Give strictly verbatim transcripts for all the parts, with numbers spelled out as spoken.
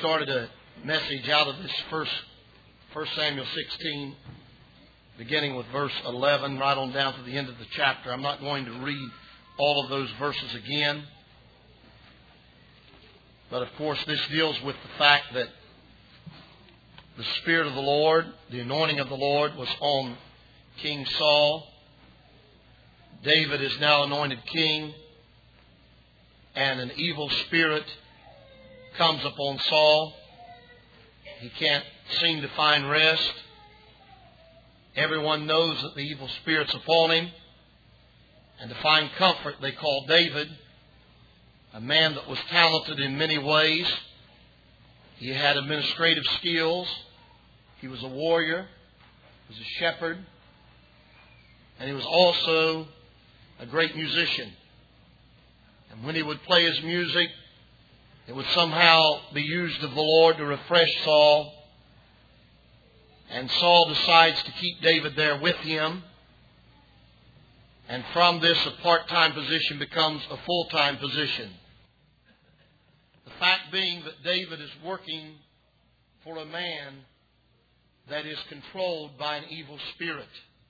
started a message out of this first, First Samuel sixteen, beginning with verse eleven, right on down to the end of the chapter. I'm not going to read all of those verses again. But of course, this deals with the fact that the Spirit of the Lord, the anointing of the Lord, was on King Saul. David is now anointed king, and an evil spirit comes upon Saul. He can't seem to find rest. Everyone knows that the evil spirit's upon him. And to find comfort, they call David, a man that was talented in many ways. He had administrative skills. He was a warrior. He was a shepherd. And he was also a great musician. And when he would play his music, it would somehow be used of the Lord to refresh Saul. And Saul decides to keep David there with him. And from this, a part-time position becomes a full-time position. The fact being that David is working for a man that is controlled by an evil spirit.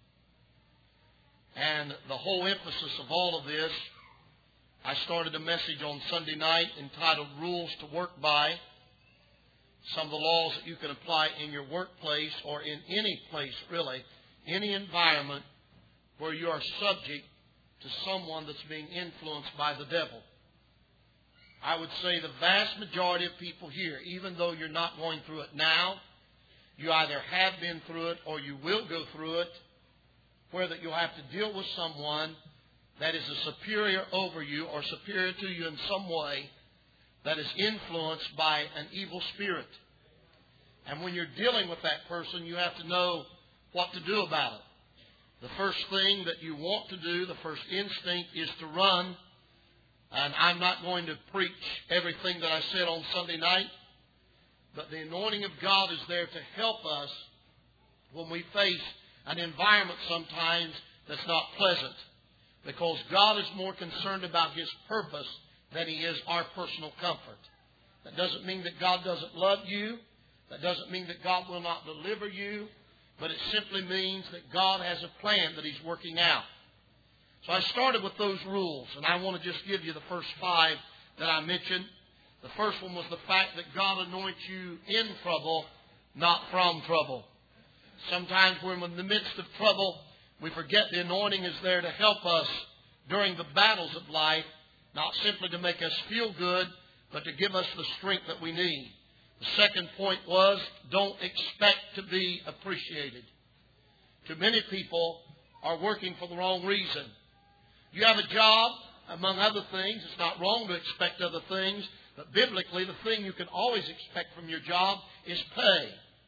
And the whole emphasis of all of this, I started a message on Sunday night entitled Rules to Work By. Some of the laws that you can apply in your workplace or in any place, really, any environment where you are subject to someone that's being influenced by the devil. I would say the vast majority of people here, even though you're not going through it now, you either have been through it or you will go through it, where that you'll have to deal with someone that is a superior over you or superior to you in some way that is influenced by an evil spirit. And when you're dealing with that person, you have to know what to do about it. The first thing that you want to do, the first instinct, is to run. And I'm not going to preach everything that I said on Sunday night, but the anointing of God is there to help us when we face an environment sometimes that's not pleasant. Because God is more concerned about His purpose than He is our personal comfort. That doesn't mean that God doesn't love you. That doesn't mean that God will not deliver you. But it simply means that God has a plan that He's working out. So I started with those rules, and I want to just give you the first five that I mentioned. The first one was the fact that God anoints you in trouble, not from trouble. Sometimes we're in the midst of trouble. We forget the anointing is there to help us during the battles of life, not simply to make us feel good, but to give us the strength that we need. The second point was, don't expect to be appreciated. Too many people are working for the wrong reason. You have a job, among other things. It's not wrong to expect other things, but biblically, the thing you can always expect from your job is pay.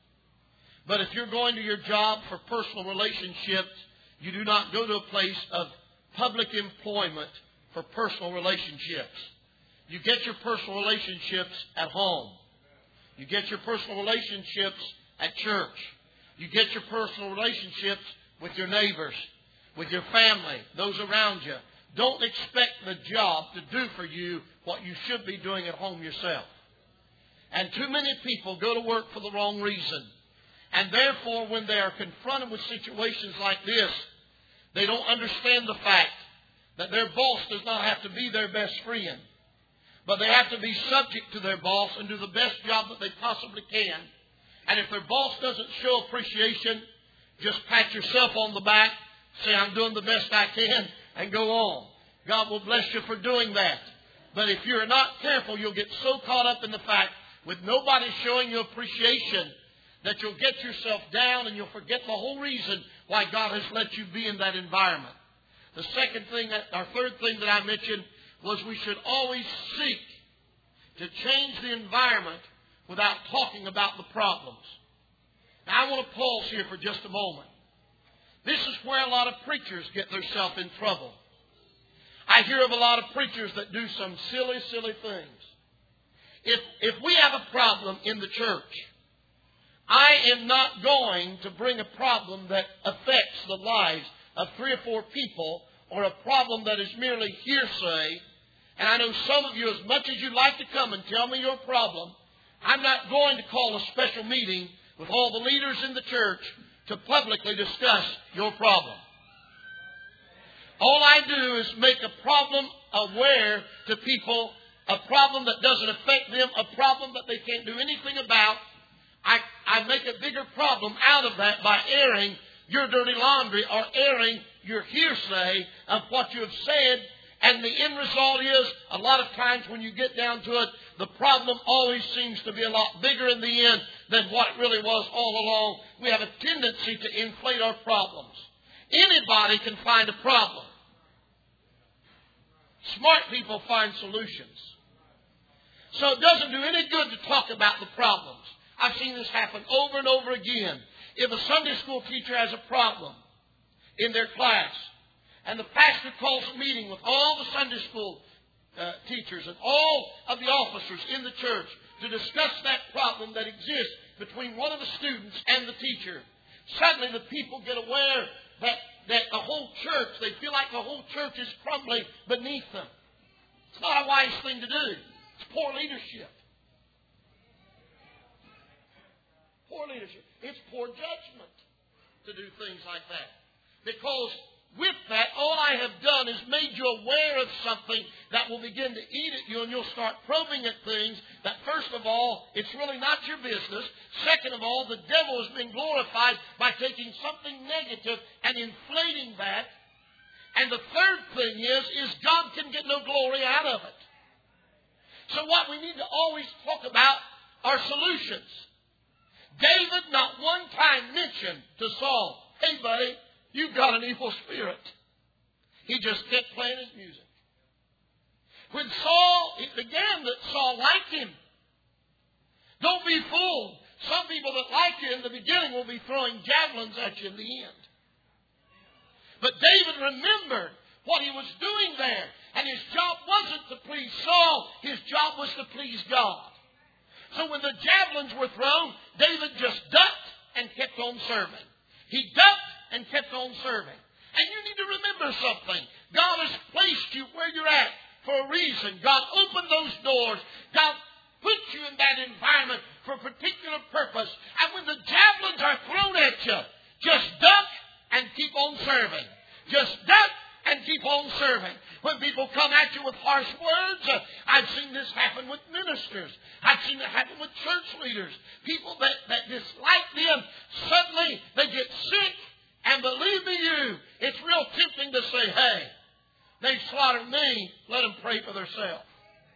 But if you're going to your job for personal relationships, you do not go to a place of public employment for personal relationships. You get your personal relationships at home. You get your personal relationships at church. You get your personal relationships with your neighbors, with your family, those around you. Don't expect the job to do for you what you should be doing at home yourself. And too many people go to work for the wrong reason. And therefore, when they are confronted with situations like this, they don't understand the fact that their boss does not have to be their best friend. But they have to be subject to their boss and do the best job that they possibly can. And if their boss doesn't show appreciation, just pat yourself on the back, say, I'm doing the best I can, and go on. God will bless you for doing that. But if you're not careful, you'll get so caught up in the fact with nobody showing you appreciation that you'll get yourself down and you'll forget the whole reason why God has let you be in that environment. The second thing, that, our third thing that I mentioned was we should always seek to change the environment without talking about the problems. Now I want to pause here for just a moment. This is where a lot of preachers get themselves in trouble. I hear of a lot of preachers that do some silly, silly things. If, if we have a problem in the church, I am not going to bring a problem that affects the lives of three or four people or a problem that is merely hearsay. And I know some of you, as much as you'd like to come and tell me your problem, I'm not going to call a special meeting with all the leaders in the church to publicly discuss your problem. All I do is make a problem aware to people, a problem that doesn't affect them, a problem that they can't do anything about. I, I make a bigger problem out of that by airing your dirty laundry or airing your hearsay of what you have said. And the end result is, a lot of times when you get down to it, the problem always seems to be a lot bigger in the end than what it really was all along. We have a tendency to inflate our problems. Anybody can find a problem. Smart people find solutions. So it doesn't do any good to talk about the problems. I've seen this happen over and over again. If a Sunday school teacher has a problem in their class, and the pastor calls a meeting with all the Sunday school uh, teachers and all of the officers in the church to discuss that problem that exists between one of the students and the teacher, suddenly the people get aware that, that the whole church, they feel like the whole church is crumbling beneath them. It's not a wise thing to do. It's poor leadership. Poor leadership. It's poor judgment to do things like that. Because with that, all I have done is made you aware of something that will begin to eat at you, and you'll start probing at things that, first of all, it's really not your business. Second of all, the devil has been glorified by taking something negative and inflating that. And the third thing is, is God can get no glory out of it. So what we need to always talk about are solutions. David not one time mentioned to Saul, "Hey, buddy, you've got an evil spirit." He just kept playing his music. When Saul, it began that Saul liked him. Don't be fooled. Some people that like you in the beginning will be throwing javelins at you in the end. But David remembered what he was doing there. And his job wasn't to please Saul. His job was to please God. So when the javelins were thrown, David just ducked and kept on serving. He ducked and kept on serving. And you need to remember something. God has placed you where you're at for a reason. God opened those doors. God put you in that environment for a particular purpose. And when the javelins are thrown at you, just duck and keep on serving. Just duck and keep on serving. When people come at you with harsh words, uh, I've seen this happen with ministers. I've seen it happen with church leaders. People that, that dislike them, suddenly they get sick. And believe me you, it's real tempting to say, "Hey, they slaughtered me. Let them pray for themselves."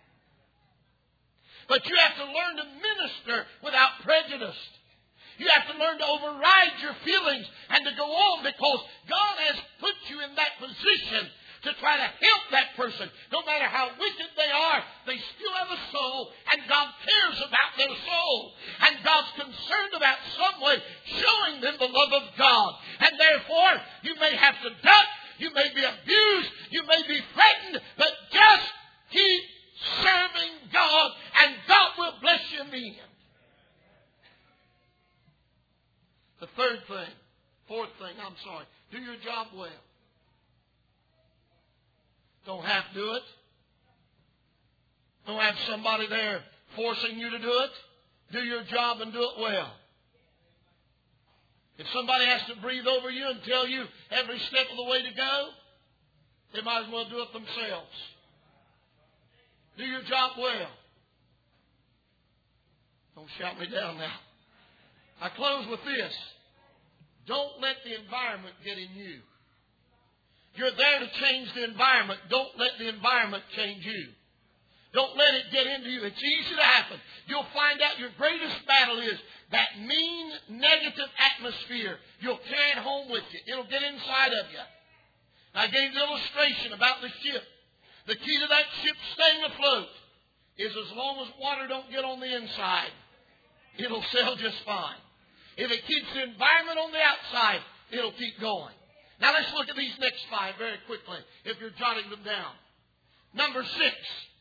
But you have to learn to minister without prejudice. You have to learn to override your feelings and to go on, because God has put you in that position to try to help that person. No matter how wicked they are, they still have a soul, and God cares about their soul. And God's concerned about some way showing them the love of God. And therefore, you may have to duck, you may be abused, you may be threatened, but just keep serving God, and God will bless you in the end. The third thing, fourth thing, I'm sorry, do your job well. Don't have to do it. Don't have somebody there forcing you to do it. Do your job and do it well. If somebody has to breathe over you and tell you every step of the way to go, they might as well do it themselves. Do your job well. Don't shout me down now. I close with this. Don't let the environment get in you. You're there to change the environment. Don't let the environment change you. Don't let it get into you. It's easy to happen. You'll find out your greatest battle is that mean, negative atmosphere. You'll carry it home with you. It'll get inside of you. I gave the illustration about the ship. The key to that ship staying afloat is as long as water don't get on the inside, it'll sail just fine. If it keeps the environment on the outside, it'll keep going. Now let's look at these next five very quickly, if you're jotting them down. Number six,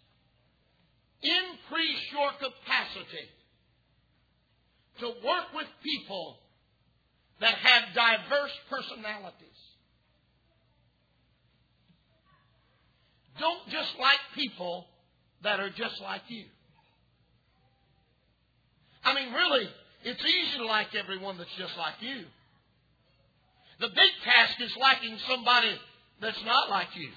increase your capacity to work with people that have diverse personalities. Don't just like people that are just like you. mean, really, it's easy to like everyone that's just like you. The big task is liking somebody that's not like you.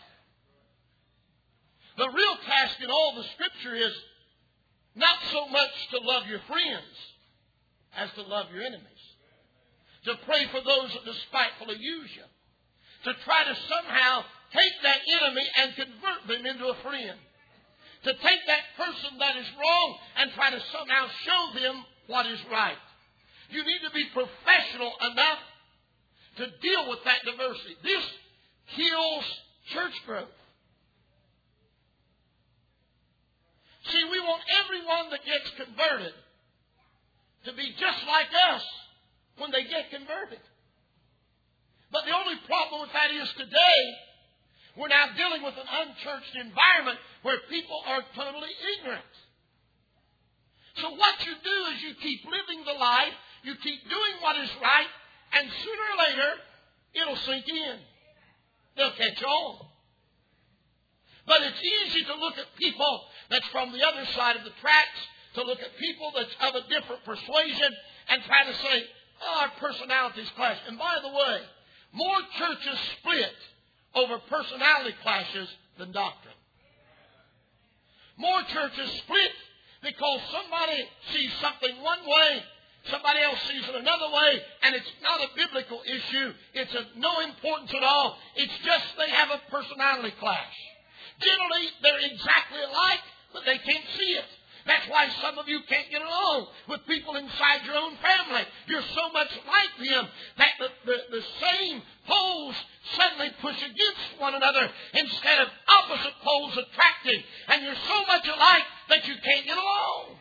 The real task in all the Scripture is not so much to love your friends as to love your enemies. To pray for those that despitefully use you. To try to somehow take that enemy and convert them into a friend. To take that person that is wrong and try to somehow show them what is right. You need to be professional enough to deal with that diversity. This kills church growth. See, we want everyone that gets converted to be just like us when they get converted. But the only problem with that is today, we're now dealing with an unchurched environment where people are totally ignorant. So what you do is you keep living the life, you keep doing what is right, and sooner or later, it'll sink in. They'll catch on. But it's easy to look at people that's from the other side of the tracks, to look at people that's of a different persuasion, and try to say, oh, our personalities clash. And by the way, more churches split over personality clashes than doctrine. More churches split because somebody sees something one way, somebody else sees it another way, and it's not a biblical issue. It's of no importance at all. It's just they have a personality clash. Generally, they're exactly alike, but they can't see it. That's why some of you can't get along with people inside your own family. You're so much like them that the, the, the same poles suddenly push against one another instead of opposite poles attracting. And you're so much alike that you can't get along.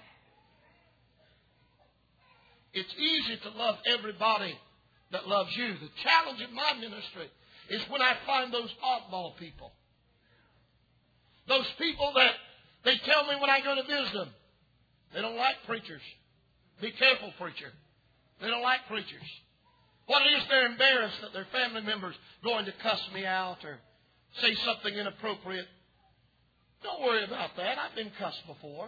It's easy to love everybody that loves you. The challenge in my ministry is when I find those oddball people. Those people that they tell me when I go to visit them, they don't like preachers. Be careful, preacher. They don't like preachers. What it is, they're embarrassed that their family members going to cuss me out or say something inappropriate. Don't worry about that. I've been cussed before.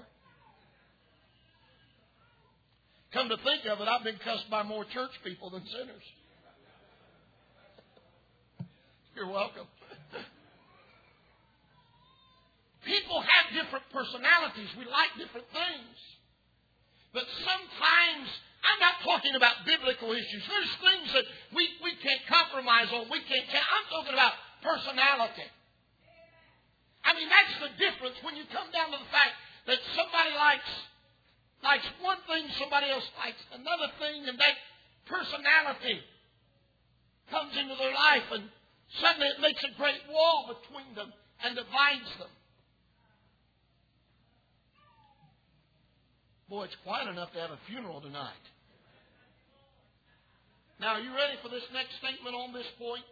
Come to think of it, I've been cussed by more church people than sinners. You're welcome. People have different personalities. We like different things. But sometimes, I'm not talking about biblical issues. There's things that we, we can't compromise on. We can't. I'm talking about personality. I mean, that's the difference when you come down to the fact that somebody likes, likes one thing, somebody else likes another thing, and that personality comes into their life, and suddenly it makes a great wall between them and divides them. Boy, it's quiet enough to have a funeral tonight. Now, are you ready for this next statement on this point?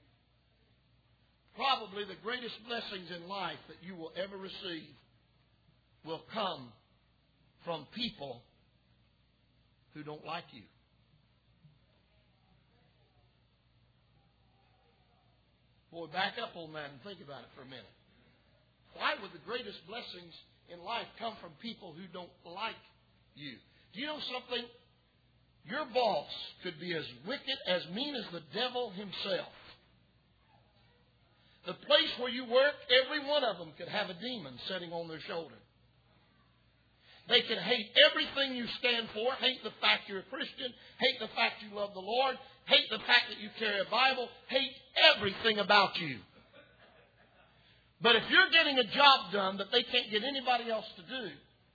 Probably the greatest blessings in life that you will ever receive will come from people who don't like you. Boy, back up on that and think about it for a minute. Why would the greatest blessings in life come from people who don't like you? Do you know something? Your boss could be as wicked, as mean as the devil himself. The place where you work, every one of them could have a demon sitting on their shoulder. They could hate everything you stand for, hate the fact you're a Christian, hate the fact you love the Lord, hate the fact that you carry a Bible, hate everything about you. But if you're getting a job done that they can't get anybody else to do,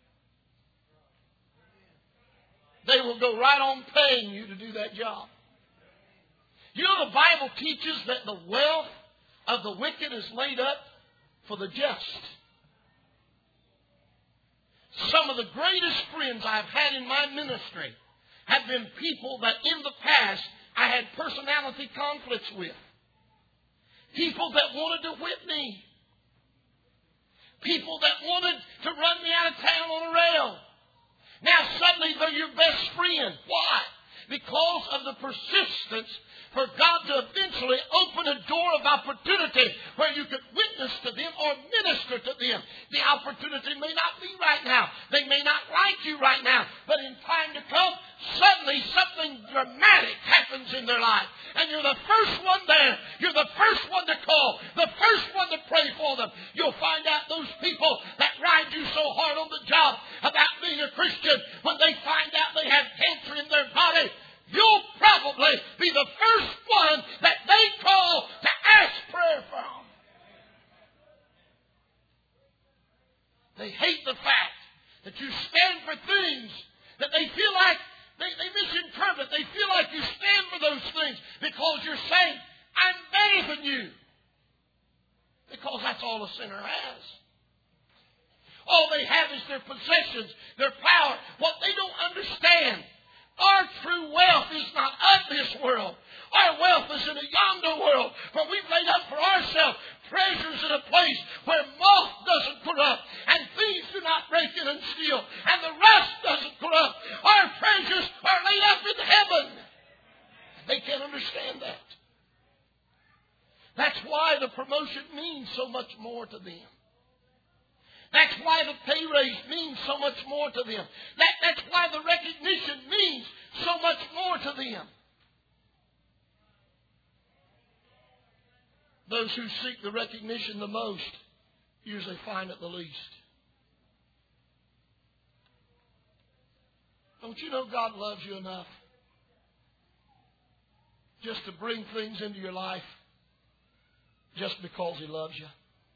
they will go right on paying you to do that job. You know, the Bible teaches that the wealth of the wicked is laid up for the just. Some of the greatest friends I've had in my ministry have been people that in the past I had personality conflicts with. People that wanted to whip me. People that wanted to run me out of town on a rail. Now suddenly they're your best friend. Why? Because of the persistence for God to eventually open a door of opportunity where you could witness to them or minister to them. The opportunity may not be right now. They may not like you right now. But in time to their life. And you're the first one there. You're the first one to call. The first one to pray for them. You'll find out those people that ride you so hard on the job about being a Christian, when they find out they have cancer in their body, you'll probably be the first one that they call to ask prayer from. They hate the fact that you stand for things that they feel like they, they misinterpret. They feel like you stand for those things because you're saying, I'm better than you. Because that's all a sinner has. All they have is their possessions, their power. What they don't understand, our true wealth is not of this world. Our wealth is in a yonder world, for we've laid up for ourselves treasures in a place where moth doesn't corrupt, and thieves do not break in and steal, and the rust doesn't corrupt. Our treasures are laid up in heaven. They can't understand that. That's why the promotion means so much more to them. That's why the pay raise means so much more to them. That, that's why the recognition means so much more to them. Those who seek the recognition the most usually find it the least. Don't you know God loves you enough just to bring things into your life just because He loves you?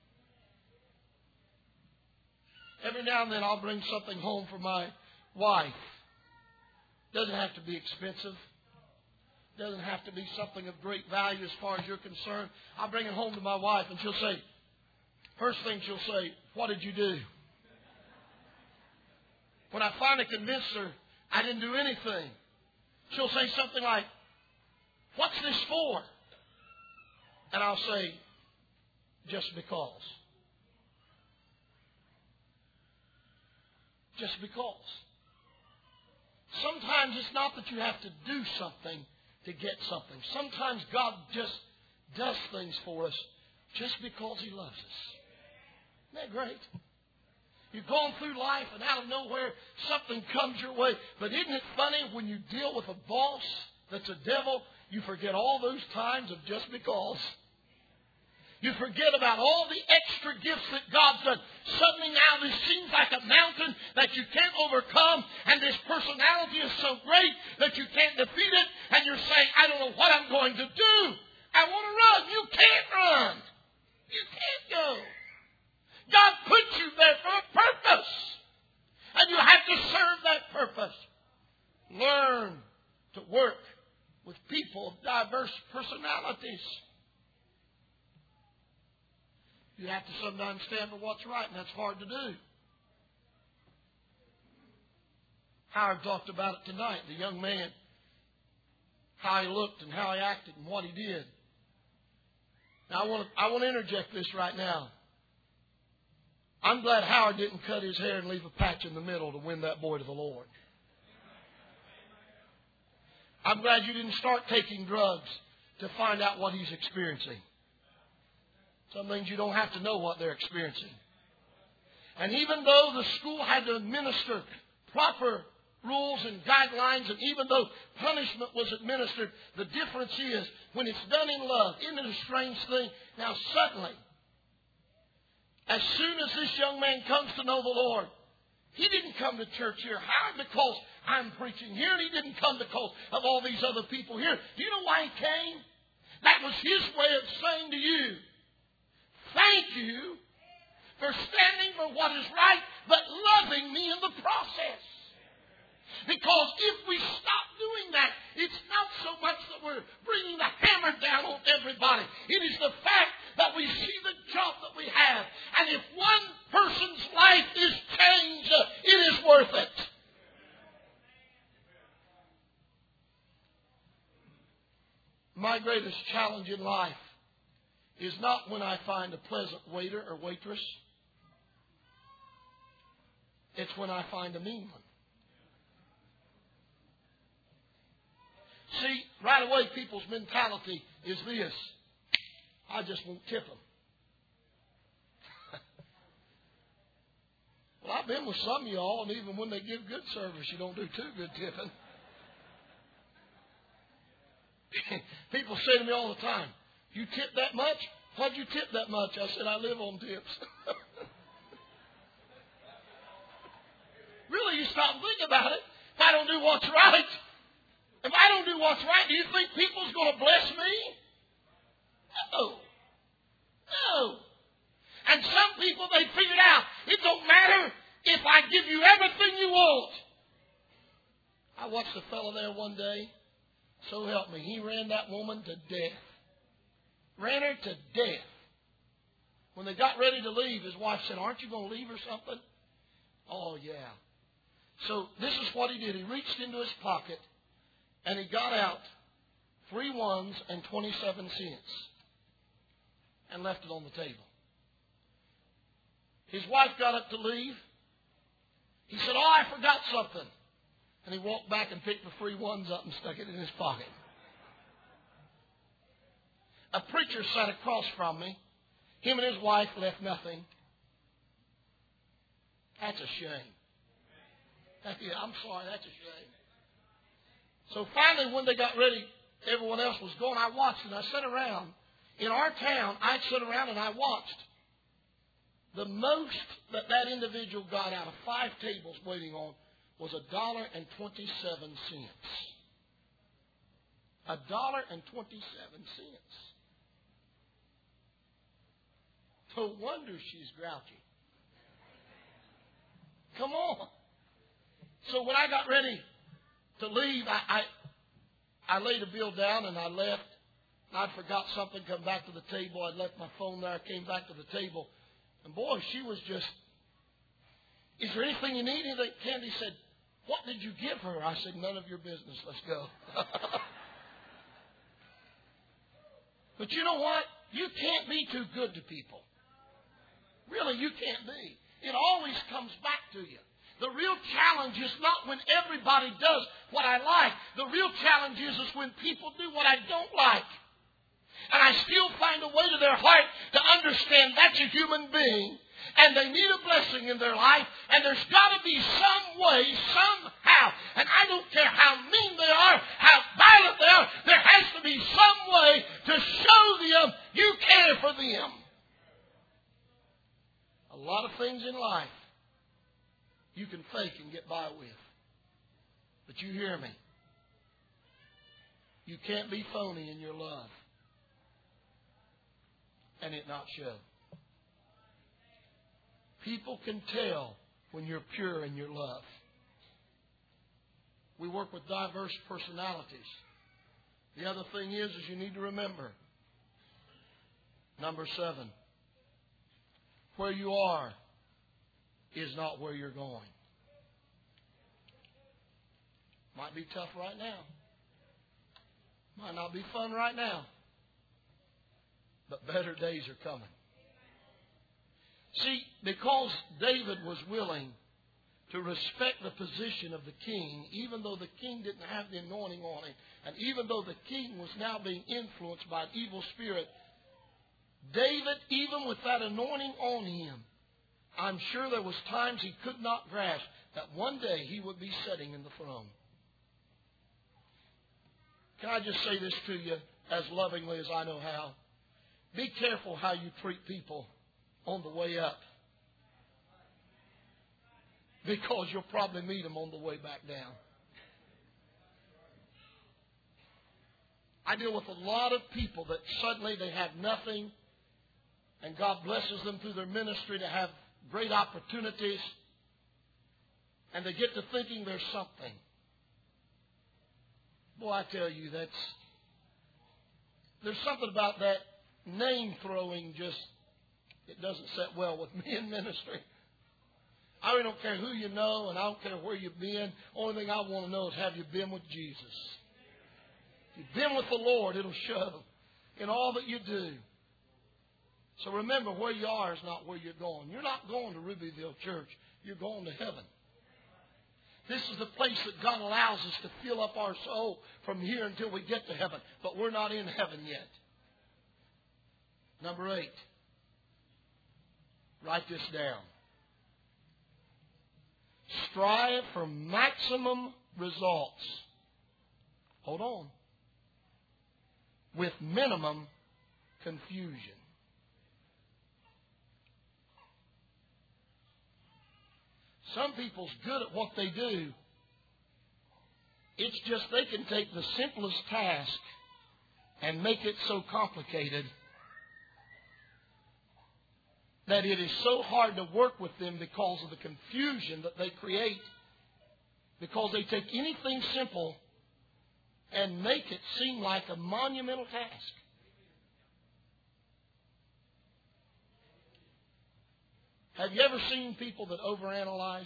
Every now and then I'll bring something home for my wife. Doesn't have to be expensive. Doesn't have to be something of great value as far as you're concerned. I'll bring it home to my wife and she'll say, first thing she'll say, what did you do? When I finally convince her I didn't do anything, she'll say something like, what's this for? And I'll say, just because. Just because. Sometimes it's not that you have to do something to get something. Sometimes God just does things for us just because He loves us. Isn't that great? You're going through life and out of nowhere something comes your way. But isn't it funny when you deal with a boss that's a devil, you forget all those times of just because. You forget about all the extra gifts that God's done. Suddenly now this seems like a mountain that you can't overcome, and this personality is so great that you can't defeat it, and you're saying, I don't know what I'm going to do. I want to run. You can't run. You can't go. God put you there for a purpose, and you have to serve that purpose. Learn to work with people of diverse personalities. You have to sometimes stand for what's right, and that's hard to do. Howard talked about it tonight, the young man, how he looked and how he acted and what he did. Now, I want to, I want to interject this right now. I'm glad Howard didn't cut his hair and leave a patch in the middle to win that boy to the Lord. I'm glad you didn't start taking drugs to find out what he's experiencing. Some things you don't have to know what they're experiencing. And even though the school had to administer proper rules and guidelines, and even though punishment was administered, the difference is when it's done in love. Isn't it a strange thing? Now suddenly, as soon as this young man comes to know the Lord, he didn't come to church here. How? Because I'm preaching here. And he didn't come because of all these other people here. Do you know why he came? That was his way of saying to you, thank you for standing for what is right, but loving me in the process. Because if we stop doing that, it's not so much that we're bringing the hammer down on everybody. It is the fact that we see the job that we have. And if one person's life is changed, it is worth it. My greatest challenge in life is not when I find a pleasant waiter or waitress. It's when I find a mean one. See, right away people's mentality is this. I just won't tip them. Well, I've been with some of y'all, and even when they give good service, you don't do too good tipping. People say to me all the time, you tip that much? Why'd you tip that much? I said, I live on tips. Really, you stop and think about it. If I don't do what's right, if I don't do what's right, do you think people's going to bless me? No. No. And some people, they figured out, it don't matter if I give you everything you want. I watched a fellow there one day. So help me. He ran that woman to death. Ran her to death. When they got ready to leave, his wife said, aren't you going to leave or something? Oh, yeah. So this is what he did. He reached into his pocket and he got out three ones and twenty-seven cents and left it on the table. His wife got up to leave. He said, oh, I forgot something. And he walked back and picked the three ones up and stuck it in his pocket. A preacher sat across from me. Him and his wife left nothing. That's a shame. Yeah, I'm sorry, that's a shame. So finally, when they got ready, everyone else was going. I watched and I sat around. In our town, I'd sit around and I watched. The most that that individual got out of five tables waiting on was a dollar and twenty-seven cents. A dollar and twenty-seven cents. No wonder she's grouchy. Come on. So when I got ready to leave, I, I I laid a bill down and I left. I'd forgot something, come back to the table. I'd left my phone there. I came back to the table. And boy, she was just, is there anything you need? Anything? Candy said, what did you give her? I said, none of your business. Let's go. But you know what? You can't be too good to people. Really, you can't be. It always comes back to you. The real challenge is not when everybody does what I like. The real challenge is, is when people do what I don't like. And I still find a way to their heart to understand that's a human being. And they need a blessing in their life. And there's got to be some way, somehow. And I don't care how mean they are, how violent they are. There has to be some way to show them you care for them. A lot of things in life you can fake and get by with. But you hear me. You can't be phony in your love and it not show. People can tell when you're pure in your love. We work with diverse personalities. The other thing is, is you need to remember, number seven, where you are is not where you're going. Might be tough right now. Might not be fun right now. But better days are coming. See, because David was willing to respect the position of the king, even though the king didn't have the anointing on him, and even though the king was now being influenced by an evil spirit, David, even with that anointing on him, I'm sure there was times he could not grasp that one day he would be sitting in the throne. Can I just say this to you as lovingly as I know how? Be careful how you treat people on the way up. Because you'll probably meet them on the way back down. I deal with a lot of people that suddenly they have nothing and God blesses them through their ministry to have great opportunities and they get to thinking there's something. Boy, I tell you, that's there's something about that name throwing just, it doesn't sit well with me in ministry. I really don't care who you know and I don't care where you've been. Only thing I want to know is have you been with Jesus? If you've been with the Lord, it'll show in all that you do. So remember, where you are is not where you're going. You're not going to Rubyville Church. You're going to heaven. This is the place that God allows us to fill up our soul from here until we get to heaven. But we're not in heaven yet. Number eight. Write this down. Strive for maximum results. Hold on. with minimum confusion. Some people's good at what they do. It's just they can take the simplest task and make it so complicated that it is so hard to work with them because of the confusion that they create. Because they take anything simple and make it seem like a monumental task. Have you ever seen people that overanalyze,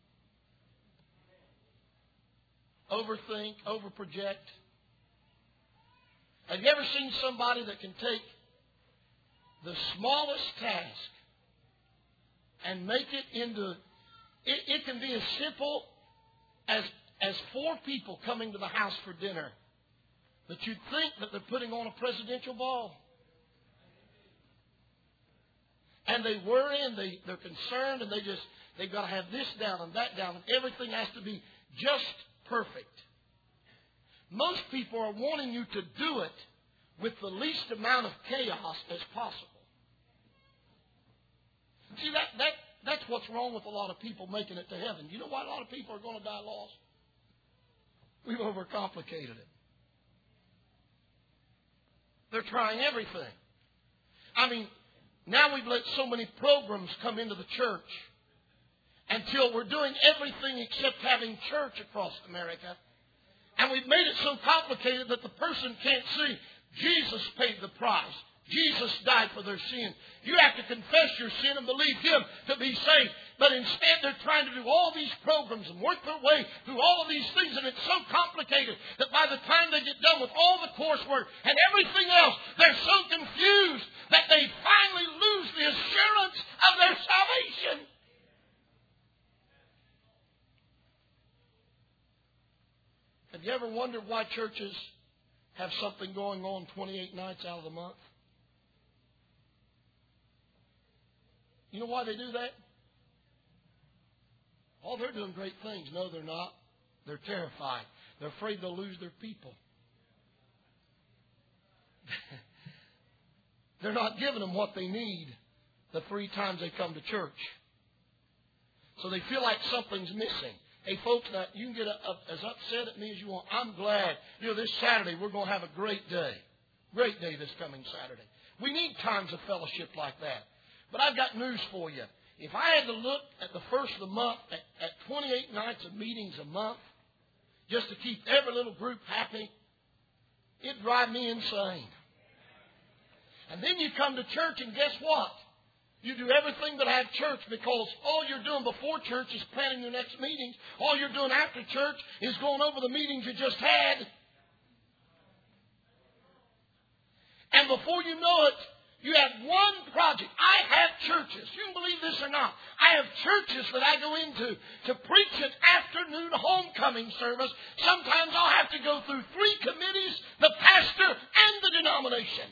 overthink, overproject? Have you ever seen somebody that can take the smallest task and make it into, it, it can be as simple as, as four people coming to the house for dinner that you'd think that they're putting on a presidential ball. And they worry and they, they're concerned and they just, they've got to have this down and that down and everything has to be just perfect. Most people are wanting you to do it with the least amount of chaos as possible. See, that, that, that's what's wrong with a lot of people making it to heaven. You know why a lot of people are going to die lost? We've overcomplicated it. They're trying everything. I mean, now we've let so many programs come into the church until we're doing everything except having church across America. And we've made it so complicated that the person can't see Jesus paid the price. Jesus died for their sin. You have to confess your sin and believe Him to be saved. But instead they're trying to do all these programs and work their way through all of these things. And it's so complicated that by the time they get done with all the coursework and everything else, they're so confused that they finally lose the assurance of their salvation. Have you ever wondered why churches have something going on twenty-eight nights out of the month? You know why they do that? Oh, they're doing great things. No, they're not. They're terrified. They're afraid they'll lose their people. They're not giving them what they need the three times they come to church. So they feel like something's missing. Hey, folks, now, you can get a, a, as upset at me as you want. I'm glad. You know, this Saturday we're going to have a great day. Great day this coming Saturday. We need times of fellowship like that. But I've got news for you. If I had to look at the first of the month, at, at twenty-eight nights of meetings a month, just to keep every little group happy, it'd drive me insane. And then you come to church and guess what? You do everything but have church because all you're doing before church is planning your next meetings. All you're doing after church is going over the meetings you just had. And before you know it, you have one project. I have churches. You can believe this or not. I have churches that I go into to preach an afternoon homecoming service. Sometimes I'll have to go through three committees, the pastor and the denomination.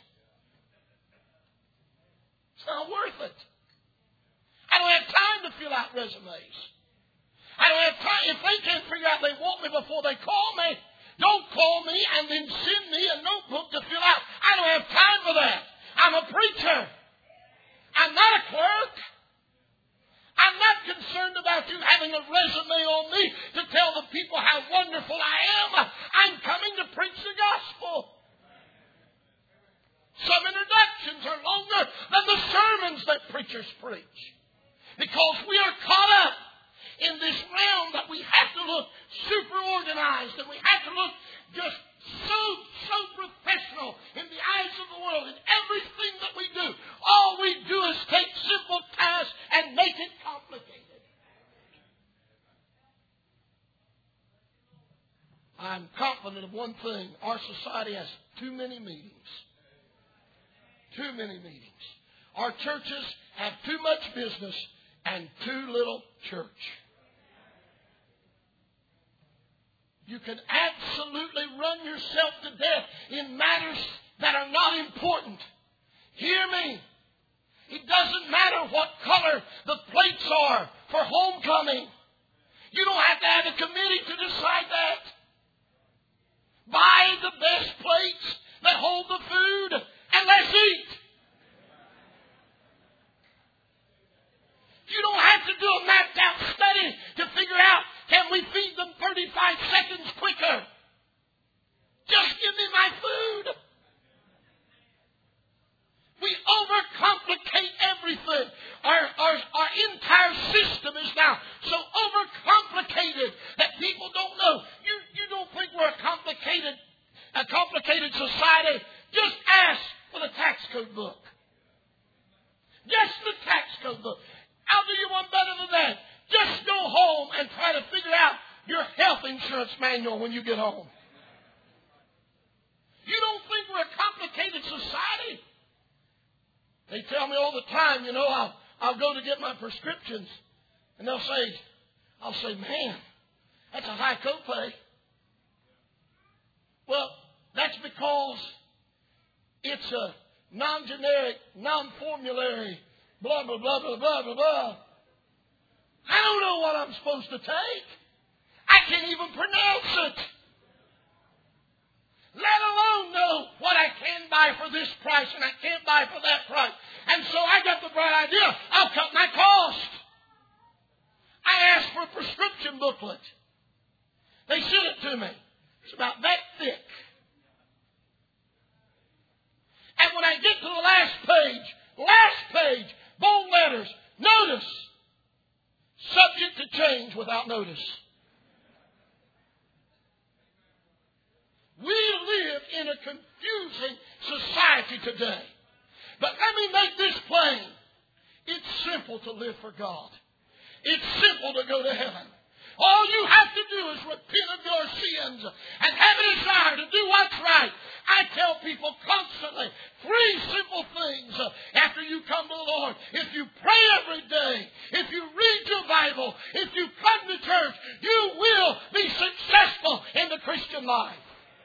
It's not worth it. I don't have time to fill out resumes. I don't have time. If they can't figure out they want me before they call me, don't call me and then send me a notebook to fill out. I don't have time for that. I'm a preacher. I'm not a clerk. I'm not concerned about you having a resume on me to tell the people how wonderful I am. I'm coming to preach the gospel. Some introductions are longer than the sermons that preachers preach. Because we are caught up in this realm that we have to look super organized and we have to look just so, so professional in the eyes of the world in everything that we do. All we do is take simple tasks and make it complicated. I'm confident of one thing. Our society has too many meetings. Too many meetings. Our churches have too much business and too little church. You can absolutely run yourself to death in matters that are not important. Hear me. It doesn't matter what color the plates are for homecoming. You don't have to have a committee to decide that. Buy the best plates that hold the five seconds quicker. Just give me my food. We overcomplicate everything. Our, our, our entire system is now so overcomplicated that people don't know. You, you don't think we're a complicated, a complicated society? Just ask for the tax code book. Just the tax code book. I'll do you one better than that. Just go home and try to figure out your health insurance manual when you get home. You don't think we're a complicated society? They tell me all the time, you know, I'll, I'll go to get my prescriptions. And they'll say, I'll say, man, that's a high copay. Well, that's because it's a non-generic, non-formulary, blah, blah, blah, blah, blah, blah, blah. I don't know what I'm supposed to take. I can't even pronounce it. Let alone know what I can buy for this price and I can't buy for that price. And so I got the bright idea. I'll cut my cost. I asked for a prescription booklet. They sent it to me. It's about that thick. And when I get to the last page, last page, bold letters, notice, subject to change without notice. We live in a confusing society today. But let me make this plain. It's simple to live for God. It's simple to go to heaven. All you have to do is repent of your sins and have a desire to do what's right. I tell people constantly three simple things after you come to the Lord. If you pray every day, if you read your Bible, if you come to church, you will be successful in the Christian life.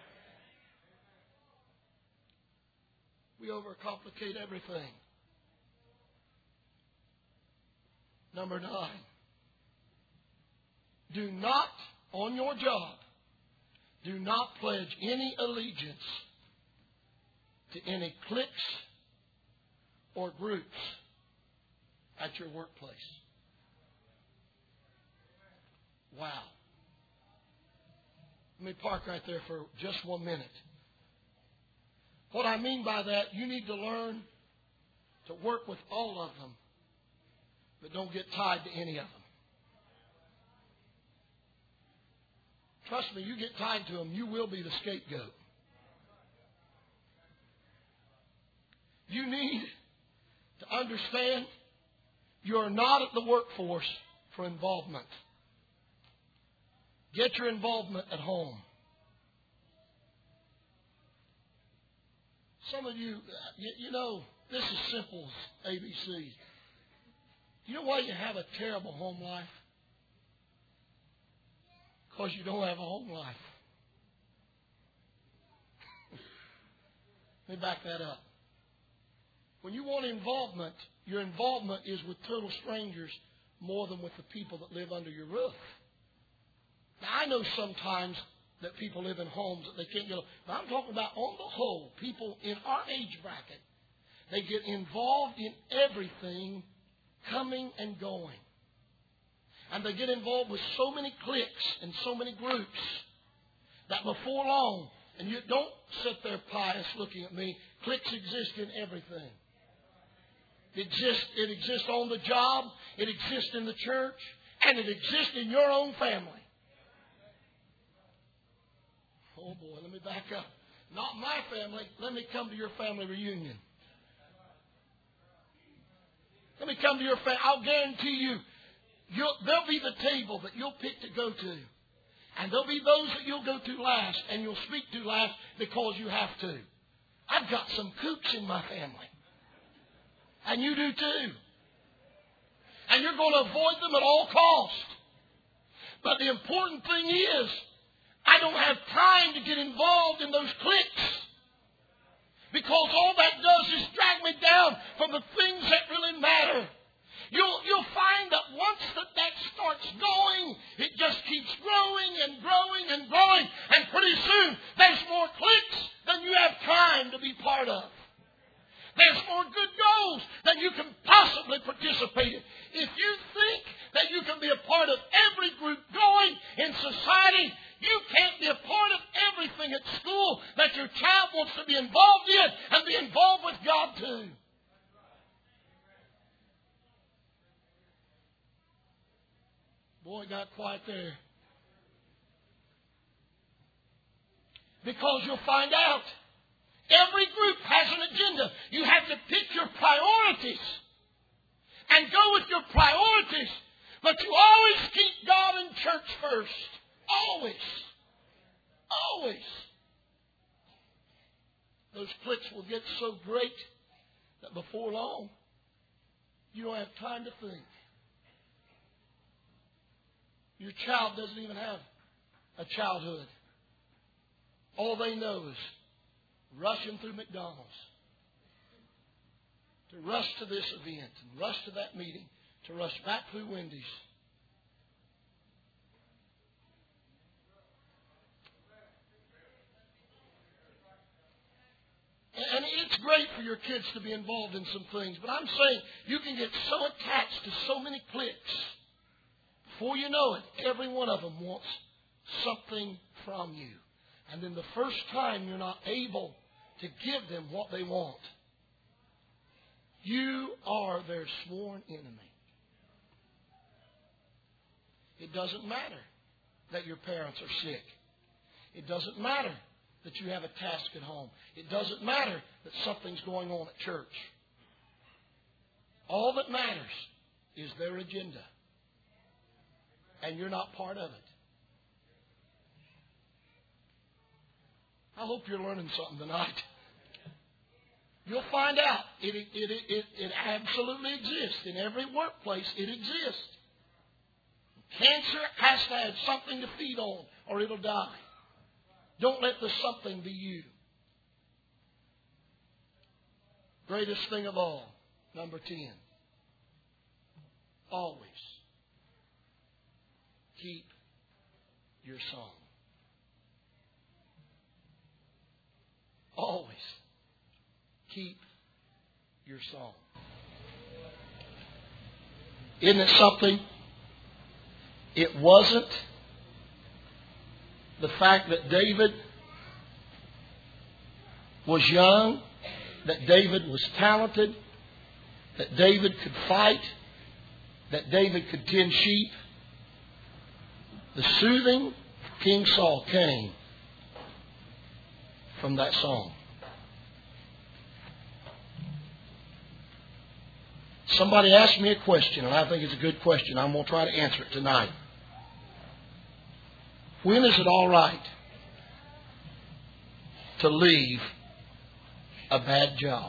We overcomplicate everything. Number nine. Do not, on your job, do not pledge any allegiance to any cliques or groups at your workplace. Wow. Let me park right there for just one minute. What I mean by that, you need to learn to work with all of them, but don't get tied to any of them. Trust me, you get tied to them, you will be the scapegoat. You need to understand you are not at the workforce for involvement. Get your involvement at home. Some of you, you, you know, this is simple as A B C. You know why you have a terrible home life? Because you don't have a home life. Let me back that up. When you want involvement, your involvement is with total strangers more than with the people that live under your roof. Now, I know sometimes that people live in homes that they can't get. But I'm talking about on the whole, people in our age bracket, they get involved in everything coming and going. And they get involved with so many cliques and so many groups that before long, and you don't sit there pious looking at me, cliques exist in everything. It exists, it exists on the job, it exists in the church, and it exists in your own family. Oh boy, let me back up. Not my family. Let me come to your family reunion. Let me come to your family. I'll guarantee you, you'll, there'll be the table that you'll pick to go to. And there'll be those that you'll go to last and you'll speak to last because you have to. I've got some kooks in my family. And you do too. And you're going to avoid them at all costs. But the important thing is, I don't have time to get involved in those cliques. Because all that does is drag me down from the things that really matter. You'll, you'll find that once that, that starts going, it just keeps growing and growing and growing. And pretty soon, there's more cliques than you have time to be part of. There's more good goals than you can possibly participate in. If you think that you can be a part of every group going in society, You can't be a part of everything at school that your child wants to be involved in and be involved with God too. Boy, it got quiet there. Because you'll find out every group has an agenda. You have to pick your priorities and go with your priorities. But you always keep God and church first. Always. Always. Those cliques will get so great that before long, you don't have time to think. Your child doesn't even have a childhood. All they know is rushing through McDonald's, to rush to this event, and rush to that meeting, to rush back through Wendy's. And it's great for your kids to be involved in some things, but I'm saying you can get so attached to so many cliques. Before you know it, every one of them wants something from you. And then the first time you're not able to give them what they want, you are their sworn enemy. It doesn't matter that your parents are sick. It doesn't matter that you have a task at home. It doesn't matter that something's going on at church. All that matters is their agenda. And you're not part of it. I hope you're learning something tonight. You'll find out it, it, it, it, it absolutely exists. In every workplace, it exists. Cancer has to have something to feed on or it'll die. Don't let the something be you. Greatest thing of all, number ten. Always keep your song. Always keep your song. Isn't it something? It wasn't the fact that David was young, that David was talented, that David could fight, that David could tend sheep. The soothing of King Saul came from that song. Somebody asked me a question, and I think it's a good question. I'm going to try to answer it tonight. When is it all right to leave a bad job?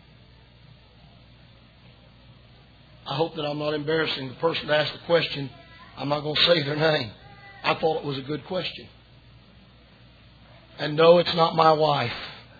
I hope that I'm not embarrassing the person that asked the question. I'm not going to say their name. I thought it was a good question. And no, it's not my wife.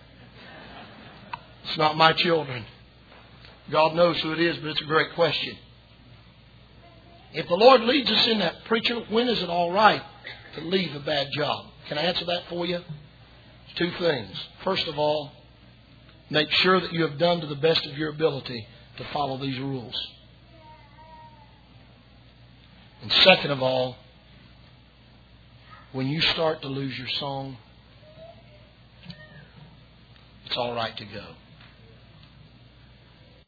It's not my children. God knows who it is, but it's a great question. If the Lord leads us in that, preacher, when is it all right to leave a bad job? Can I answer that for you? Two things. First of all, make sure that you have done to the best of your ability to follow these rules. And second of all, when you start to lose your song, it's all right to go.